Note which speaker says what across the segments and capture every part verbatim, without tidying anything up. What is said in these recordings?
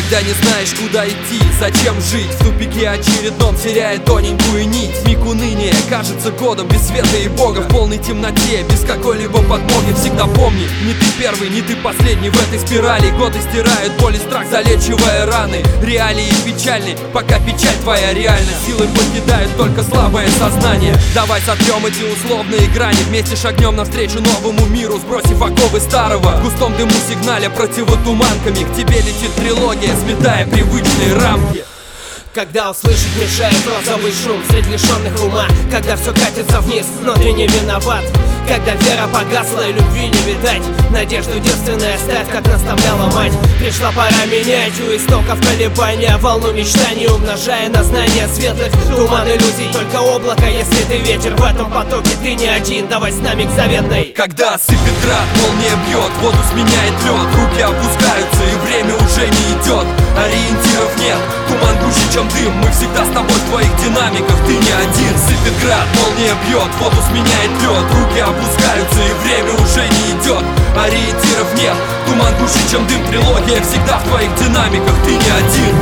Speaker 1: Когда не знаешь, куда идти, зачем жить, в тупике очередном теряя тоненькую нить. Миг уныния кажется годом без света и Бога, в полной темноте, без какой-либо подмоги. Всегда помни, не ты первый, не ты последний в этой спирали. Годы стирают боль и страх, залечивая раны. Реалии печальны, пока печаль твоя реальна. Силы покидают только слабое сознание. Давай сотрем эти условные грани, вместе шагнем навстречу новому миру, сбросив оковы старого. В густом дыму сигналя противотуманками к тебе летит трилогия, сметая привычные рамки.
Speaker 2: Когда услышать мешает розовый шум среди лишенных ума, когда все катится вниз, но ты не виноват. Когда вера погасла и любви не видать, надежду девственной оставь, как наставляла мать. Пришла пора менять у истоков колебания, волну мечтаний умножая на знания светлых. Туман иллюзий, только облако, если ты ветер. В этом потоке ты не один, давай с нами к заветной.
Speaker 1: Когда сыпет град, молния бьет, воду сменяет лед, руки опускаются и время уже не идет. Ориентиров нет, туман гуще, чем дым, мы всегда с тобой в твоих динамиках, ты не один. Сыпет град, молния бьет, воду сменяет лед, руки опускаются и время уже не идет. Ориентиров нет, туман гуще, чем дым, трилогия всегда в твоих динамиках, ты не один.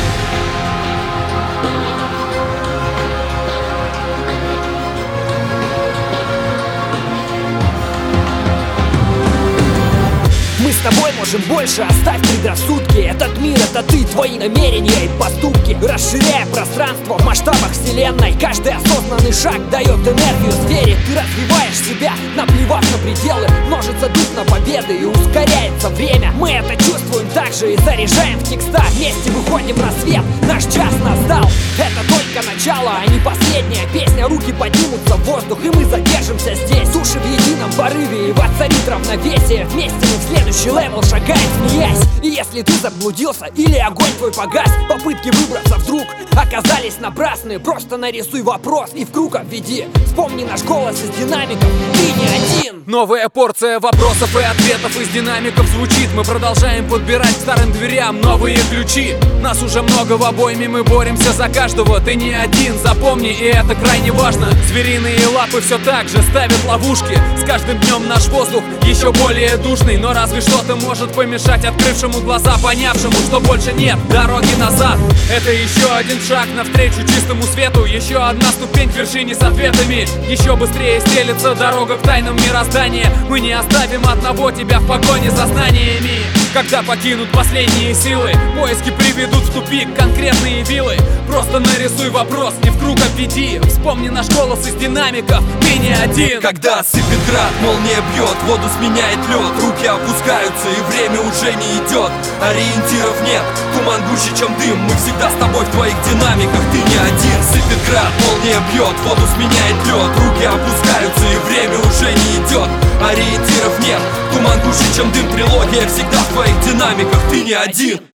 Speaker 3: Мы с тобой можем больше, оставь предрассудки. Этот мир, это ты, твои намерения и поступки. Расширяя пространство в масштабах вселенной, каждый осознанный шаг дает энергию зверя. Ты развиваешь себя, наплевав на пределы. Множится дух на победы и ускоряется время. Мы это чувствуем также и заряжаем в текста. Вместе выходим на свет, наш час настал. Это только начало, а не последняя песня. Руки поднимутся в воздух, и мы задержимся здесь. Души в едином порыве, и воцарит равновесие. Вместе мы в следующий левел шагаем, смеясь. И если ты заблудился или огонь твой погас, попытки выбраться вдруг оказались напрасны. Просто нарисуй вопрос и в круг обведи. Вспомни наш голос из динамиков, ты не один.
Speaker 4: Новая порция вопросов и ответов из динамиков звучит. Мы продолжаем подбирать к старым дверям новые ключи. Нас уже много в обойме, мы боремся за каждого. Ты не один, запомни, и это крайне важно. Звериные лапы все так же ставят ловушки. С каждым днем наш воздух еще более душный. Но разве что-то может помешать открывшему глаза, понявшему, что больше нет дороги назад. Это еще один шаг навстречу чистому свету, еще одна ступень к вершине с ответами. Еще быстрее стелется дорога к тайнам мироздания. Мы не оставим одного тебя в погоне за знаниями. Когда покинут последние силы, поиски приведут в тупик конкретные вилы. Просто нарисуй вопрос и в круг обведи. Вспомни наш голос из динамиков, ты не один.
Speaker 1: Когда сыпет град, молния бьет, воду сменяет лед, руки опускаются и время уже не идет. Ориентиров нет, туман гуще, чем дым, мы всегда с тобой в твоих динамиках, ты не один. Сыпет град, молния бьет, воду сменяет лед, руки опускаются и время уже не идет. Ориентиров нет, туман гуще, чем дым, трилогия всегда в твоих динамиках, ты не один.